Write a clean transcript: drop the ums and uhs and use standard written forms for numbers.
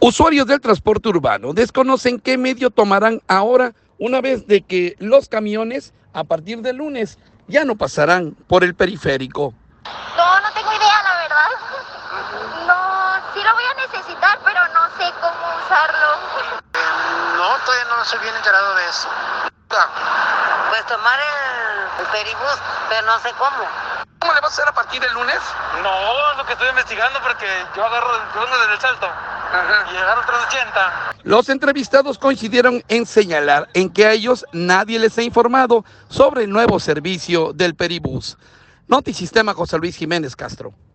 Usuarios del transporte urbano desconocen qué medio tomarán ahora una vez de que los camiones a partir del lunes ya no pasarán por el periférico. No tengo idea, la verdad. No, sí lo voy a necesitar, pero no sé cómo usarlo. No, todavía no estoy bien enterado de eso. Pues tomar el peribús, pero no sé cómo. ¿Cómo le vas a hacer a partir del lunes? No, es lo que estoy investigando porque yo vengo desde el Salto. Y agarro el 380. Los entrevistados coincidieron en señalar en que a ellos nadie les ha informado sobre el nuevo servicio del Peribús. Notisistema, José Luis Jiménez Castro.